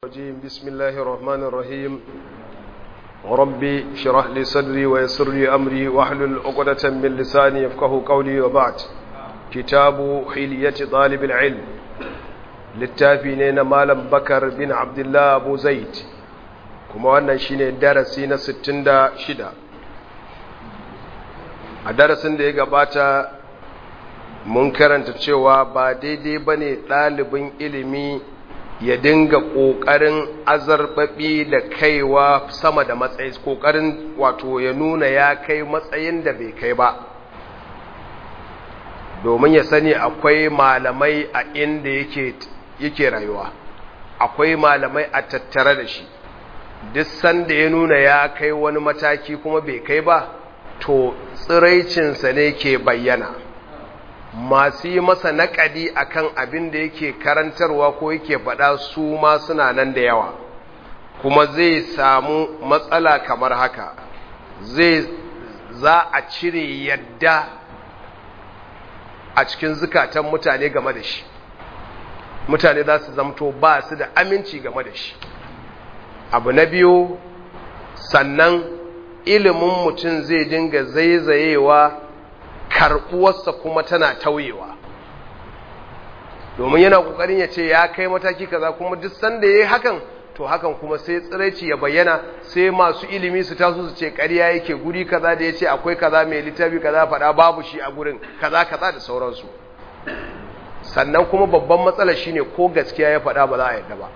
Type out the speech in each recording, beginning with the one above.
الرجيم بسم الله الرحمن الرحيم ربي اشرح لي صدري ويسر لي أمري واحلل عقدة من لساني يفقهوا قولي وبعد كتاب حلية طالب العلم للتافينين مالم بكر بن عبد الله أبو زيد كما وانا شيني درسين 66 a darasin da ya gabata mun karanta cewa ba daidai bane ɗalibin ilimi ya dinga ƙoƙarin azarbaɓi da kaiwa sama da matsayi ƙoƙarin wato ya nuna ya kai matsayin da bai kai ba domin ya sani akwai malamai a inda yake rayuwa akwai malamai a tattare da shi duk sanda ya nuna ya kai wani mataki kuma bai kai ba to tsiraicinsa ne ke bayyana masu yi masa naƙadi akan abin da yake karantarwa ko yake faɗa su ma suna nan da yawa kuma zai samu matsala kamar haka za a cire yadda a cikin zukatan mutane game da shi mutane za su zamto ba su da aminci game da shi abu na biyu sannan ilimin mutum zai dinga zaizayewa karɓuwarsa kuma tana tauyewa domin yana ƙoƙarin ya ce ya kai mataki kaza kuma duk sanda ya yi hakan to hakan kuma sai tsiraici ya bayyana sai masu ilimi su taso su ce ƙarya yake guri kaza da ya ce akwai kaza mai littafi kaza faɗa babu shi a gurin kaza kaza da sauransu sannan kuma babban matsala shine ko gaskiya ya faɗa ba za a yadda ba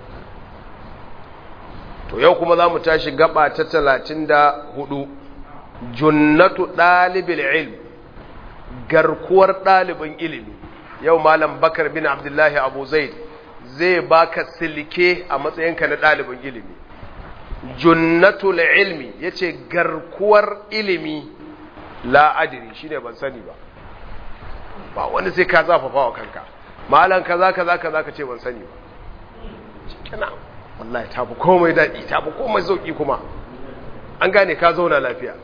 to yau kuma za mu tashi gaba ta 34 junnatu ɗalibil ilm garkuwar ɗalibin ilimi yau malam bakar bin abdullahi abu zaid zai baka silke a matsayinka na ɗalibin ilimi junnatul ilmi yace garkuwar ilimi la adri shine ban sani ba wani sai ka zafafa wa kanka malam kaza ka ce ban sani ba kana wallahi tafi komai daɗi tafi komai sauƙi kuma an gane ka zauna lafiya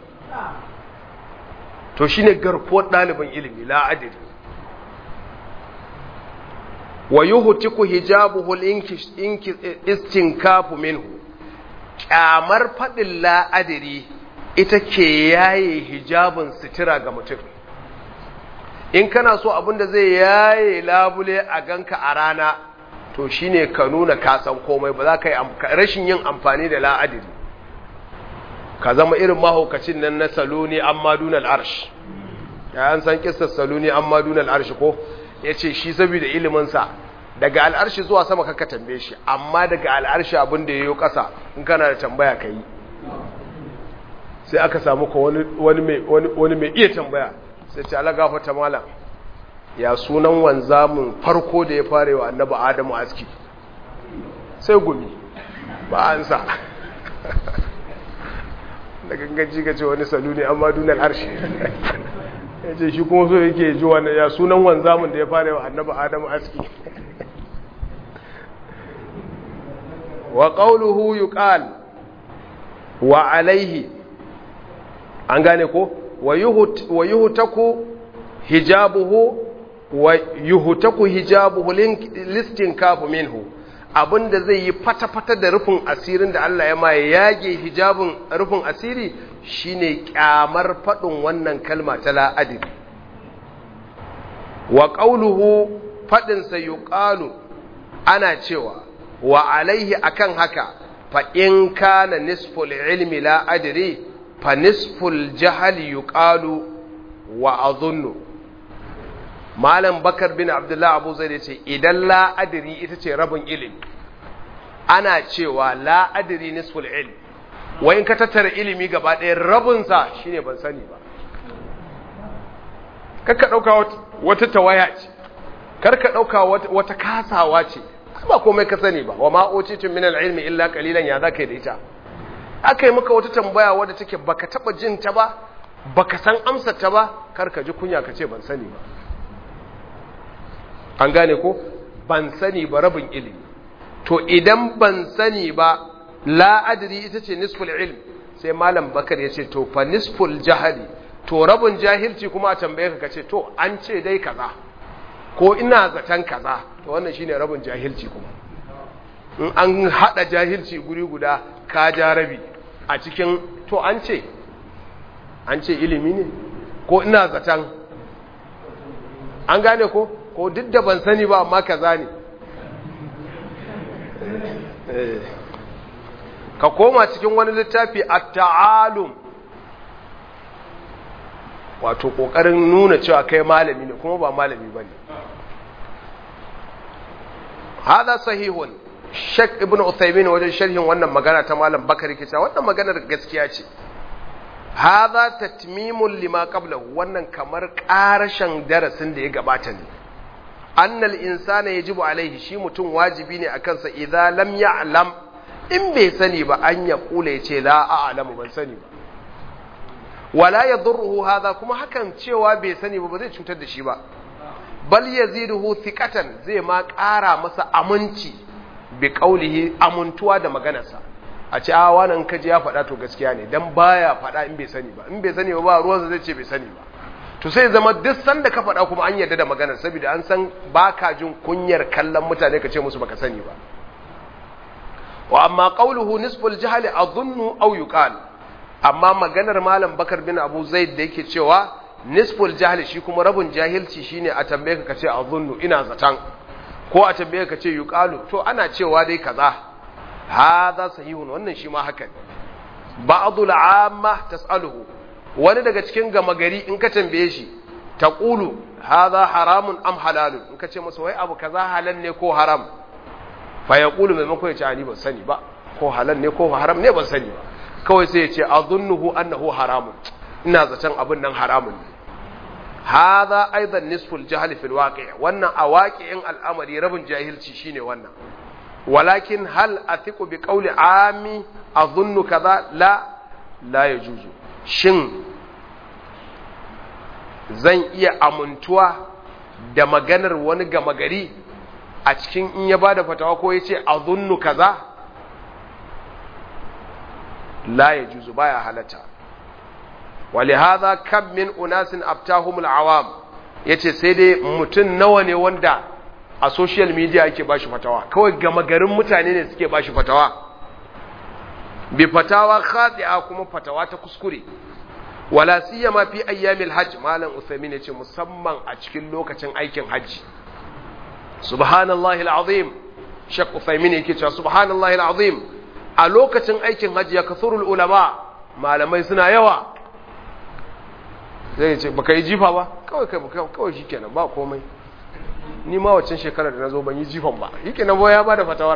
to shine garkuwar ɗalibin ilimi la adri wa yuhtiku hijabuhu istinkafu minhu kyamar faɗin la adri ita ke yaye hijabin sitira ga mutum in kana so abinda zai yaye labule a ganka a rana to shine ka nuna ka san komai ba za ka yi rashin yin amfani da la adri ka zama irin mahaukacin nan na saluni amma dunal arsh ya an san kissar saluni amma dunal arsh ko yace shi saboda ilimin sa daga al'arshi zuwa sama kaka tambaye shi amma daga al'arshi abin da yayo kasa in kana da tambaya kai sai aka samu ko wani mai iya tambaya sai ce Allah gafarta malam ya sunan wanzamin farko da ya fare wa annabi Adamu aski sai gumi ba an sa da gangaji ga ce wani salu ne amma dunar arshi ya ce shi kuma so yake ji wani ya sunan wanzamin da ya fara wa annabi Adamu aski wa qawluhu yuqal wa alaihi an gane ko wa yuhtaku hijabuhu wa yuhtaku hijabuhu listinkafu minhu abinda zai yi fata-fata da rufin asirin da Allah ya ma ya yage hijabin rufin asiri shine kyamar fadin wannan kalma ta la adri wa qawluhu fadin sa yuqalu ana cewa wa alaihi akan haka fa in kana nisful ilmi la adri fa nisful jahli yuqalu wa adhunnu malam bakar bin abdullahi abu zai ce idan la adri ita ce rabin ilimi ana cewa la adri nisful ilm wa in ka tattara ilimi gaba ɗaya rabinsa shine ban sani ba karka ɗauka wata tawaya ce karka ɗauka wata kasawa ce ba komai ka sani ba wa ma utitum min al-ilmi illa qalilan ya zaka yi da ita akai maka wata tambaya wadda take baka taba jin ta ba baka san amsar ta ba karka ji kunya ka ce ban sani ba an gane ko ban sani ba rabin ilimi to idan ban sani ba la adri ita ce nisful ilm sai malam bakar ya ce to fa nisful jahali to rabin jahilci kuma a tambaye ka ce to an ce dai kaza ko ina zaton kaza to wannan shine rabin jahilci kuma in an hada jahilci guri guda ka ja rabi a cikin to an ce ilimi ne ko ina zatan an gane ko duk da ban sani ba amma kaza ne ka koma cikin wani littafi at-ta'alum wato kokarin nuna cewa kai malami ne kuma ba malami bane hada sahihun Sheikh Ibn Uthaymeen wajen sharhin wannan magana ta Malam Bakari kace wannan maganar gaskiya ce hada tatmimul lima qablahu wannan kamar karashin darasin da ya gabata ne annal insana yajibu alaihi shi mutum wajibi ne akan sa idza lam ya'lam in bai sani ba an ya kula yace la a'lamu ban sani ba wala yadurruhu hada kuma hakan cewa bai sani ba zai cutar da shi ba bal yaziduhu thiqatan zai ma ƙara masa aminci bi qaulihi amuntuwa da maganarsa a ce a wannan kaji ya faɗa to gaskiya ne dan baya faɗa in bai sani ba ruwansa zai ce bai sani ba to sai zama duk sanda ka faɗa kuma an yarda da maganar saboda an san baka jin kunyar kallon mutane ka ce musu baka sani ba wa amma qawluhu nisful jahli adhunnu aw yuqal amma maganar malam Bakar bin Abu Zaid da yake cewa nisful jahli shi kuma rabun jahilci shine a tambaye ka kace adhunnu ina zatan ko a tambaye ka ce yuqalu to ana cewa dai kaza hadha sahihun wannan shi ma haka ba'dul amma tas'aluhu wani daga cikin gama gari in ka tambaye shi taqulu hadha haramun am halalun in ka ce masa wai abu kaza halal ne ko haram fa yaqulu maimakon ya ce ani ban sani ba ko halal ne ko haram ne ban sani ba kawai sai ya ce adhunnuhu annahu haramun ina zaton abin nan haramun ne hadha aidan nisful jahl fil waqi' wannan a waqi'in al'amari rabin jahilci shine wannan walakin hal athiqu bi qawli ami adhunnu kaza la yajuzu shin zan iya amintuwa da maganar wani gama gari a cikin in ya bada fatawa ko yace adhunnu kaza la yajuzu baya halata ولهذا كم من أناس أبتاهم العوام yace sai dai mutun nawa ne wanda a social media yake bashi fatawa kawai gama garin mutane ne suke bashi fatawa bi fatawa khati'a kuma fatawa ta kuskure wala siyama fi ayyamil hajj malam Uthaymeen yace musamman a cikin lokacin aikin haji subhanallahi alazim Sheikh Uthaymeen yake cewa subhanallahi alazim a lokacin aikin haji ya kasurul ulama malamai suna yawa zai ce baka yi jifa ba kawai shikenan ba komai ni ma waccan shekarar da nazo ban yi jifan ba shikenan boye ya bada fatawar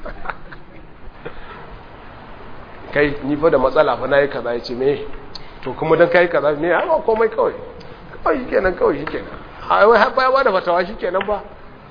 kai ni fa da matsala fa nayi kaza yace me to kuma dan kai kaza me ba komai kawai shikenan ai wai har ya bada fatawa shikenan ba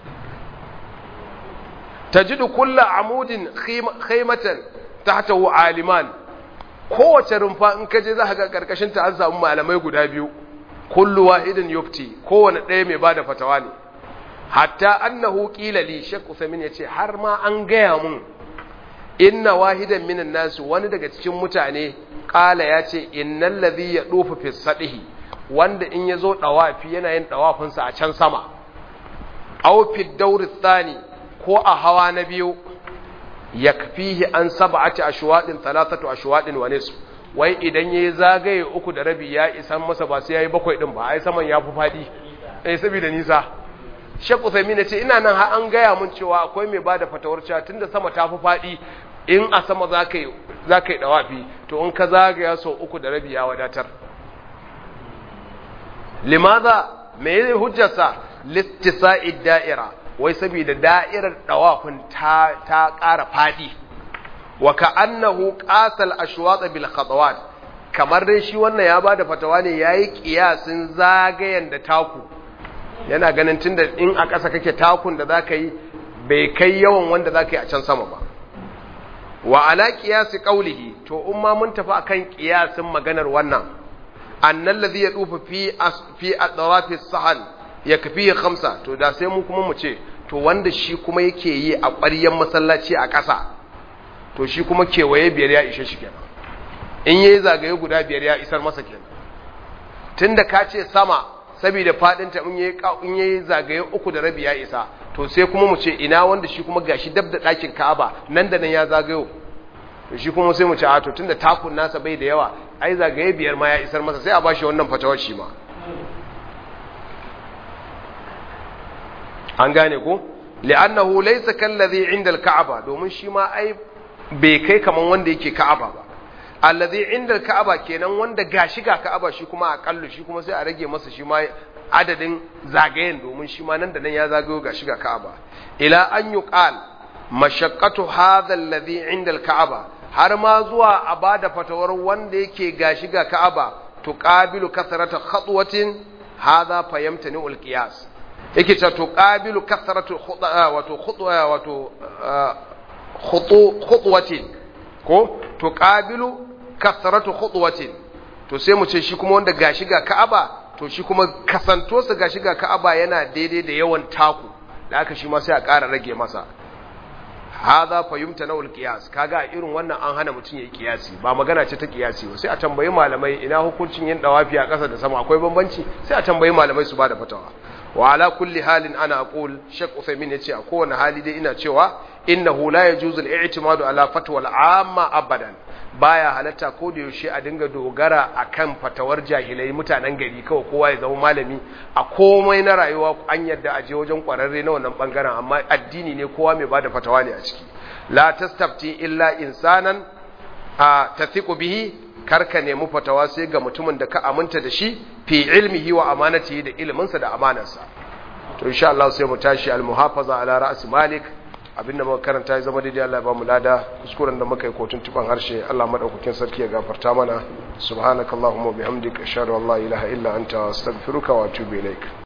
tajidu kullu amudin khaymatan tahtahu aliman kowace rumfa in kaje za ka ga karkashin ta an samu malamai guda biyu kullu wahidin yufti kowanne ɗaya mai bada fatawa ne hatta annahu qila li Sheikh Uthaymeen yace har ma an gaya mun inna wahidan minan nas wani daga cikin mutane qala yace innal ladhi yadufu fi sadihi wanda in yazo dawafi yana yin dawafin sa a can sama aw fi dawr thani ko a hawa na biyu yakfihi an sab'ati ashwadin thalathatu ashwadin wa nisf wai idan yayi zagaye 3 da rabi ya isan masa ba sai yayi 7 din ba ai saman yafi fadi saboda nisa Sheikh Uthaymeen yace ina nan har an gaya mun cewa akwai mai bada fatawar cewa tunda sama tafi fadi in a sama zakai dawafi to in ka zagaya so 3 da rabi ya wadatar limadha me hujjarsa littisa'id da'ira wai saboda da'irar dawafin ta ƙara fadi wa ka'annahu qasal ashwat bil khatawat kamar dai shi wannan ya bada fatawa ne yayi kiyasin zagayen da taku yana ganin tunda in a ƙasa kake takun da zaka yi bai kai yawan wanda zaka yi a can sama ba wa ala qiyasi qawlihi to umma mun tafi akan kiyasin maganar wannan annal ladhi yadufu fi adrafi sahan yakfi 5 to da sai mu kuma mu ce to wanda shi kuma yake yi a ƙwaryen masallaci a ƙasa to shi kuma kewaye 5 ya ishe shi kenan in yayi zagaye guda 5 ya isar masa kenan tunda ka ce sama saboda fadin ta in yayi zagaye 3 da rabi ya isa to sai kuma mu ce ina wanda shi kuma gashi dab da ɗakin Ka'aba nan da nan ya zagayo, to shi kuma sai mu ce a to tunda takun nasa bai da yawa ai zagaye 5 ma ya isar masa, sai a bashi wannan fatawar shi ma. an gane ko li'annahu laysa kallazi 'inda al-Ka'aba, domin shi ma ai bai kai kaman wanda yake Ka'aba ba. Allazi 'inda al-Ka'aba kenan wanda gashi ga Ka'aba shi kuma akallu, shi kuma sai a rage masa shi ma adadin zagayen, domin shi ma nan da nan ya zagayo gashi ga Ka'aba. Ila an yuqal mashaqqatu hadha alladhi 'inda al-Ka'aba, har ma zuwa a bada fatawar wanda yake gashi ga Ka'aba tuqabilu kasrata khatwatin hadha fayamtani al-qiyas. yake ta tuqabilu kasratu khutwatin ko tuqabilu kasratu khutwatin, to sai mu ce shi kuma wanda gashi ga Ka'aba, to shi kuma kasanto su gashi ga Ka'aba yana daidai da yawan taku, da aka shi ma sai a ƙara rage masa. hadha fayumta nawul qiyas, kaga irin wannan an hana mutun yayi qiyasi, ba magana ce ta qiyasi ba, sai a tambayi malamai ina hukuncin yin dawafi a ƙasa da sama, akwai bambanci, sai a tambayi malamai su bada fatawa. wa ala kulli halin ana aqul, Sheikh Uthaymeen yace a kowane hali dai ina cewa innahu la yajuzu al-i'timadu ala fatwa al-amma abadan, baya halatta ko da yaushe a dinga dogara akan fatawar jahilai mutanen gari kawai kowa ya zama malami a komai na rayuwa. An yadda a je wajen kwararre na wannan bangaren, amma addini ne kowa mai bada fatawa ne a ciki. la tastafti illa insanan tathiqu bihi, karka nemi fatawa sai ga mutumin da ka aminta da shi fi ilmihi wa amanatihi, da iliminsa da amanarsa. to insha Allah sai mu tashi al-muhafaza ala ra's malik, abinda muka karanta ya zama daidai Allah ya ba mu lada, kuskuren da muka yi kotun tuban harshe Allah madaukakin sarki ya gafarta mana. subhanakallahumma wa bihamdika ashhadu an la ilaha illa anta astaghfiruka wa atubu ilaik.